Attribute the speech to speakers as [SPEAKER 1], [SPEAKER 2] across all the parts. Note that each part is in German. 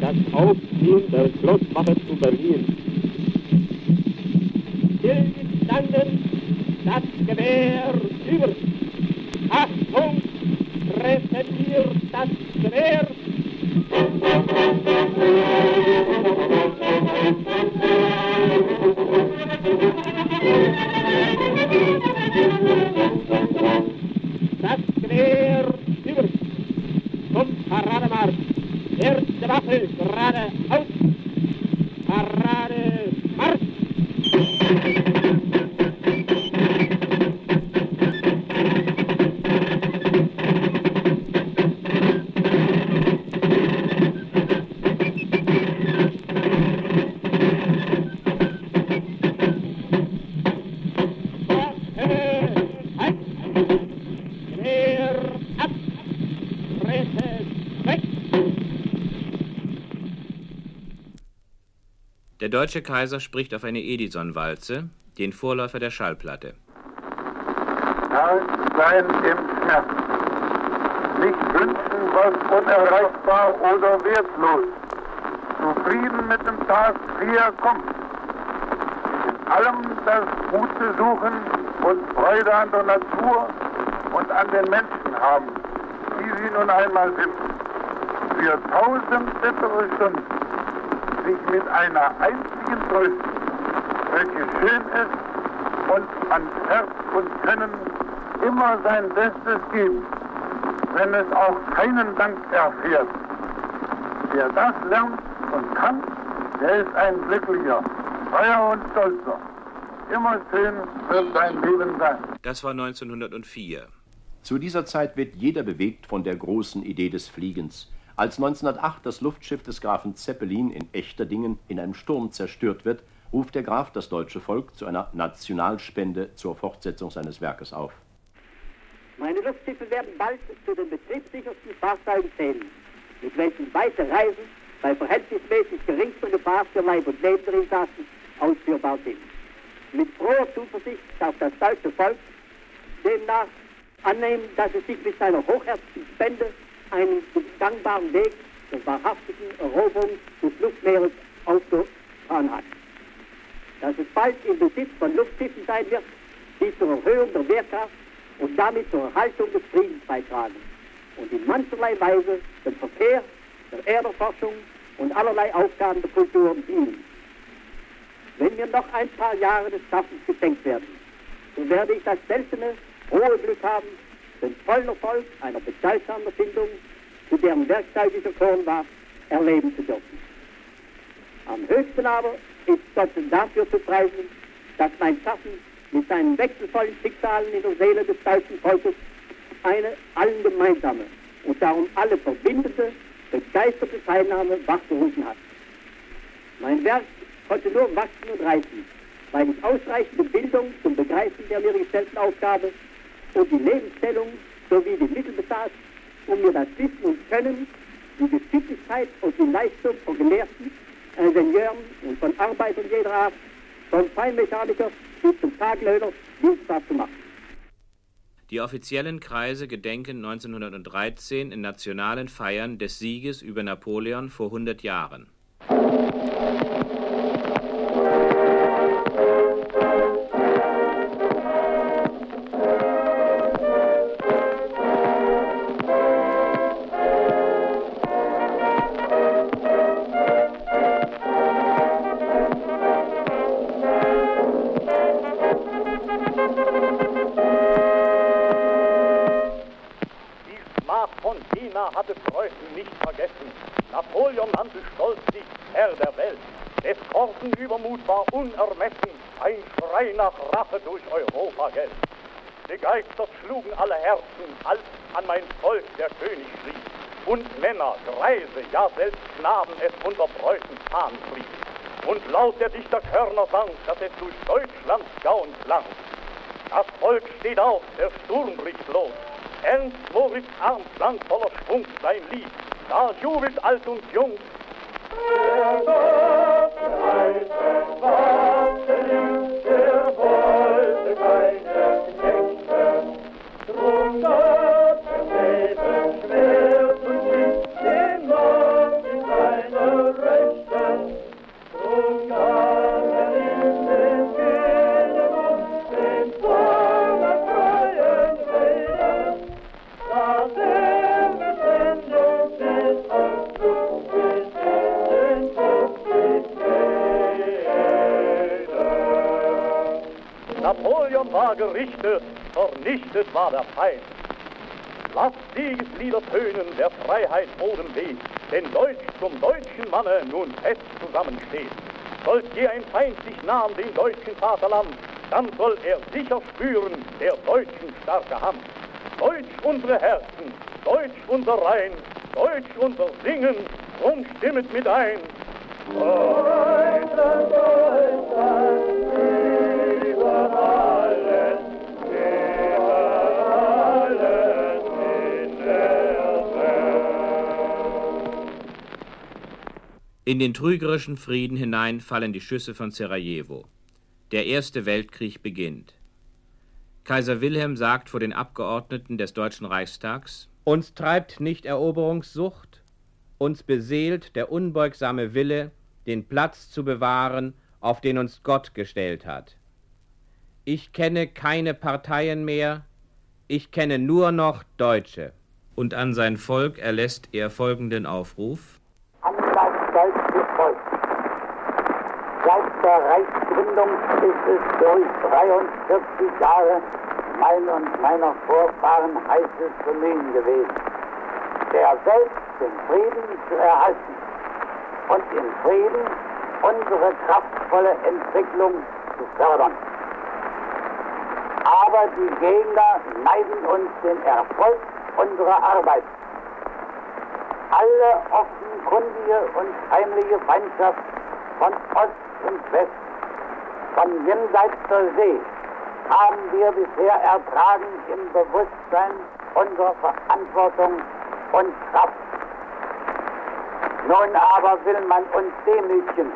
[SPEAKER 1] das Aufziehen der Schlosswache zu Berlin. Stillgestanden, das Gewehr über. Achtung, präsentiert das Gewehr. Das Gewehr über. Zum Parademarsch. Erste Waffe geradeaus. Parademarsch.
[SPEAKER 2] Der deutsche Kaiser spricht auf eine Edison-Walze, den Vorläufer der Schallplatte.
[SPEAKER 3] Stark sein im Schmerz, nicht wünschen, was unerreichbar oder wertlos, zufrieden mit dem Tag, wie er kommt, in allem das Gute suchen und Freude an der Natur und an den Menschen haben, wie sie nun einmal sind, für 1000 bittere Stunden sich mit einer einzigen trösten, welche schön ist und an Herz und Können immer sein Bestes geben, wenn es auch keinen Dank erfährt. Wer das lernt und kann, der ist ein glücklicher, freier und stolzer. Immer schön wird sein Leben sein.
[SPEAKER 2] Das war 1904.
[SPEAKER 4] Zu dieser Zeit wird jeder bewegt von der großen Idee des Fliegens. Als 1908 das Luftschiff des Grafen Zeppelin in Echterdingen in einem Sturm zerstört wird, ruft der Graf das deutsche Volk zu einer Nationalspende zur Fortsetzung seines Werkes auf.
[SPEAKER 5] Meine Luftschiffe werden bald zu den betriebssichersten Fahrzeugen zählen, mit welchen weite Reisen bei verhältnismäßig geringster Gefahr für Leib und Leben der Insassen ausführbar sind. Mit froher Zuversicht darf das deutsche Volk demnach annehmen, dass es sich mit seiner hochherzigen Spende einen gangbaren Weg zur wahrhaftigen Eroberung des Luftmeeres aufgetan hat. Dass es bald im Besitz von Luftschiffen sein wird, die zur Erhöhung der Wehrkraft und damit zur Erhaltung des Friedens beitragen und in mancherlei Weise dem Verkehr, der Erderforschung und allerlei Aufgaben der Kultur dienen. Wenn mir noch ein paar Jahre des Schaffens geschenkt werden, so werde ich das seltene, hohe Glück haben, den vollen Erfolg einer bedeutsamen Erfindung, zu deren Werkzeug ich erkoren war, erleben zu dürfen. Am höchsten aber ist Gott dafür zu preisen, dass mein Schaffen mit seinen wechselvollen Schicksalen in der Seele des deutschen Volkes eine allen gemeinsame und darum alle verbindende, begeisterte Teilnahme wachgerufen hat. Mein Werk konnte nur wachsen und reifen, weil ich ausreichende Bildung zum Begreifen der mir gestellten Aufgabe und die Lebensstellung sowie die Mittel besaß, um mir das Wissen und Können, die Geschicklichkeit und die Leistung von Gelehrten, Ingenieuren und von Arbeitern jeder Art, von Feinmechaniker bis zum Taglöhner, dienstbar zu machen.
[SPEAKER 2] Die offiziellen Kreise gedenken 1913 in nationalen Feiern des Sieges über Napoleon vor 100 Jahren.
[SPEAKER 6] Hatte Preußen nicht vergessen. Napoleon nannte stolz sich Herr der Welt. Des Korsen Übermut war unermessen, ein Schrei nach Rache durch Europa gellt. Begeistert schlugen alle Herzen, als an mein Volk der König schrieb. Und Männer, Greise, ja selbst Knaben es unter Preußens Fahnen trieb. Und laut der Dichter Körner sang, dass es durch Deutschlands Gauen klang. Das Volk steht auf, der Sturm bricht los. Ernst Moritz Arndt sang voller Schwung sein Lied, da jubelt alt und jung. Der Gott reitet Waffen, der wollte keine Knechte, drum Gott vergeben Schwert und Wind den Mann in seiner war gerichtet, vernichtet war der Feind. Lasst Siegeslieder tönen, der Freiheit Bodenweg, denn Deutsch zum deutschen Manne nun fest zusammensteht. Sollt je ein Feind sich nahen dem deutschen Vaterland, dann soll er sicher spüren der deutschen starke Hand. Deutsch unsere Herzen, Deutsch unser Rhein, Deutsch unser Singen, drum stimmet mit ein. Deutschland, Deutschland, über alles, in der Welt.
[SPEAKER 2] In den trügerischen Frieden hinein fallen die Schüsse von Sarajevo. Der Erste Weltkrieg beginnt. Kaiser Wilhelm sagt vor den Abgeordneten des Deutschen Reichstags: Uns treibt nicht Eroberungssucht, uns beseelt der unbeugsame Wille, den Platz zu bewahren, auf den uns Gott gestellt hat. Ich kenne keine Parteien mehr, ich kenne nur noch Deutsche. Und an sein Volk erlässt er folgenden Aufruf:
[SPEAKER 5] An das deutsche Volk. Seit der Reichsgründung ist es durch 43 Jahre mein und meiner Vorfahren heißes Bemühen gewesen, der Welt den Frieden zu erhalten und im Frieden unsere kraftvolle Entwicklung zu fördern. Aber die Gegner neiden uns den Erfolg unserer Arbeit. Alle offenkundige und heimliche Feindschaft von Ost und West, von jenseits der See, haben wir bisher ertragen im Bewusstsein unserer Verantwortung und Kraft. Nun aber will man uns demütigen.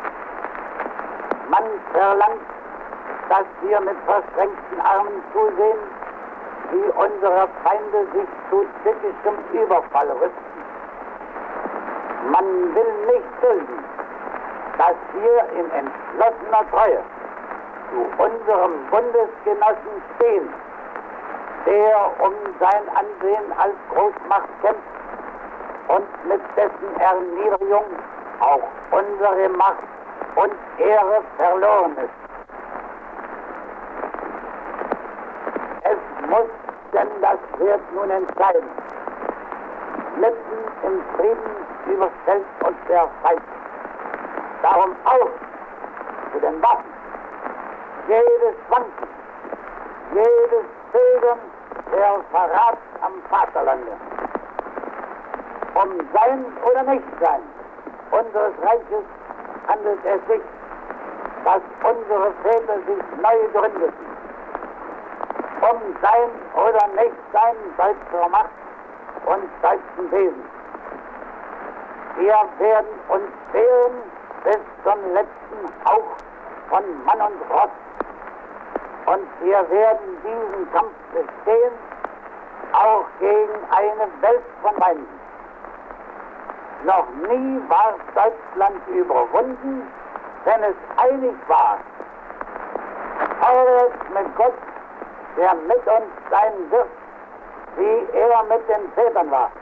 [SPEAKER 5] Man verlangt, dass wir mit verschränkten Armen zusehen, wie unsere Feinde sich zu tückischem Überfall rüsten. Man will nicht dulden, dass wir in entschlossener Treue zu unserem Bundesgenossen stehen, der um sein Ansehen als Großmacht kämpft und mit dessen Erniedrigung auch unsere Macht und Ehre verloren ist. Es muss denn das Schwert nun entscheiden. Mitten im Frieden überstellt uns der Feind. Darum auf zu den Waffen. Jedes Wanken, jedes Zögern der Verrat am Vaterlande. Um Sein oder Nichtsein unseres Reiches handelt es sich, dass unsere Väter sich neu gründeten. Um Sein oder Nichtsein deutscher Macht und deutschen Wesen. Wir werden uns wehren bis zum letzten Hauch von Mann und Ross. Und wir werden diesen Kampf bestehen, auch gegen eine Welt von Feinden. Noch nie war Deutschland überwunden, wenn es einig war. Vorwärts mit Gott, der mit uns sein wird, wie er mit den Vätern war.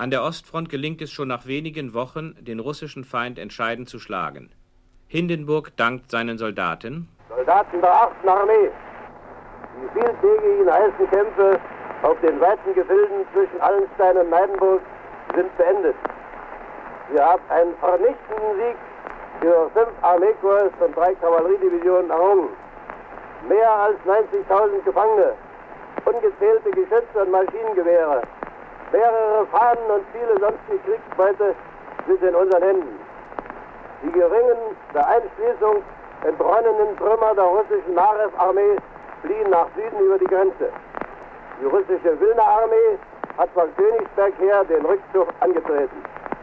[SPEAKER 2] An der Ostfront gelingt es schon nach wenigen Wochen, den russischen Feind entscheidend zu schlagen. Hindenburg dankt seinen Soldaten.
[SPEAKER 7] Soldaten der 8. Armee, die vieltägigen heißen Kämpfe auf den weiten Gefilden zwischen Allenstein und Neidenburg sind beendet. Wir haben einen vernichtenden Sieg für 5 Armeekorps und 3 Kavalleriedivisionen errungen. Mehr als 90.000 Gefangene, ungezählte Geschütze und Maschinengewehre, mehrere Fahnen und viele sonstige Kriegsbeute sind in unseren Händen. Die geringen der Einschließung entronnenen Trümmer der russischen Narew-Armee fliehen nach Süden über die Grenze. Die russische Wilna-Armee hat von Königsberg her den Rückzug angetreten.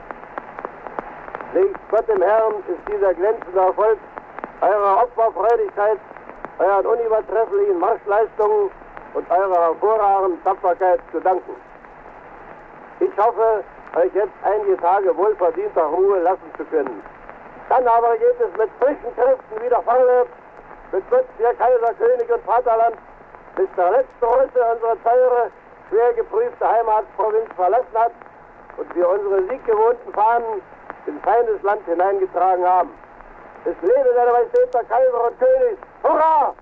[SPEAKER 7] Legt Gott im Herrn ist dieser glänzende Erfolg eurer Opferfreudigkeit, euren unübertrefflichen Marschleistungen und eurer hervorragenden Tapferkeit zu danken. Ich hoffe, euch jetzt einige Tage wohlverdienter Ruhe lassen zu können. Dann aber geht es mit frischen Kräften wieder vorwärts, mit Schutz für Kaiser, König und Vaterland, bis der letzte Russe unsere teure, schwer geprüfte Heimatprovinz verlassen hat und wir unsere sieggewohnten Fahnen in feines Land hineingetragen haben. Es lebe der Majestät der Kaiser und König! Hurra!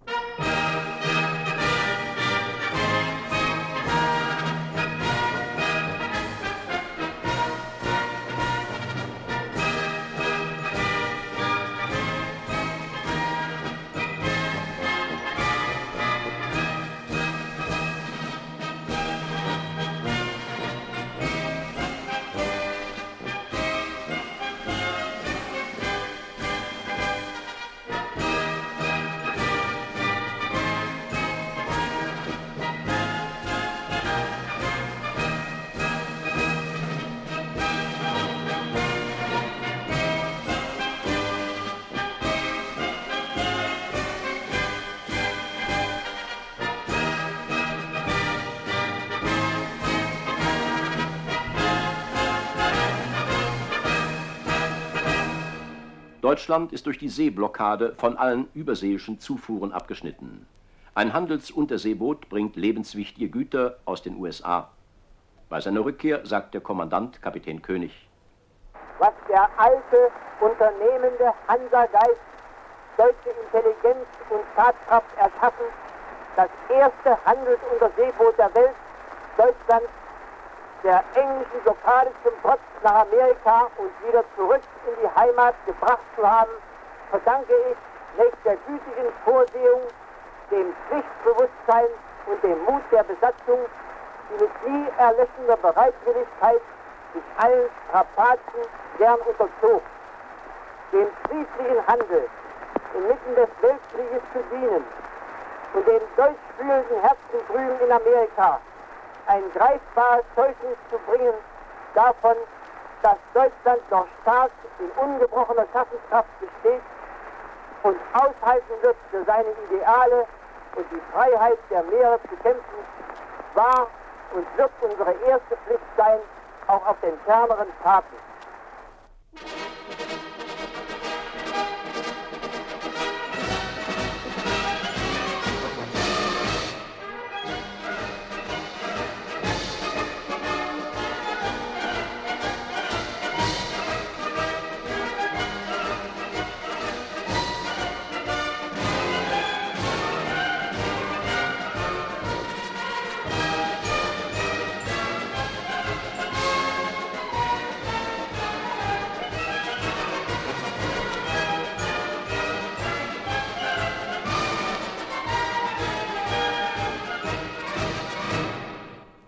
[SPEAKER 4] Deutschland ist durch die Seeblockade von allen überseeischen Zufuhren abgeschnitten. Ein Handelsunterseeboot bringt lebenswichtige Güter aus den USA. Bei seiner Rückkehr sagt der Kommandant, Kapitän König:
[SPEAKER 5] Was der alte, unternehmende Hansa-Geist, deutsche Intelligenz und Tatkraft erschaffen, das erste Handelsunterseeboot der Welt, Deutschland, der englischen Blockade zum Trotz nach Amerika und wieder zurück in die Heimat gebracht zu haben, verdanke ich nächst der gütigen Vorsehung, dem Pflichtbewusstsein und dem Mut der Besatzung, die mit nie erlöschender Bereitwilligkeit sich allen Strapazen gern unterzog, dem friedlichen Handel inmitten des Weltkrieges zu dienen und den deutschfühlenden Herzen drüben in Amerika ein greifbares Zeugnis zu bringen davon, dass Deutschland noch stark in ungebrochener Schaffenskraft besteht und aushalten wird, für seine Ideale und die Freiheit der Meere zu kämpfen, war und wird unsere erste Pflicht sein, auch auf den ferneren Fahrten.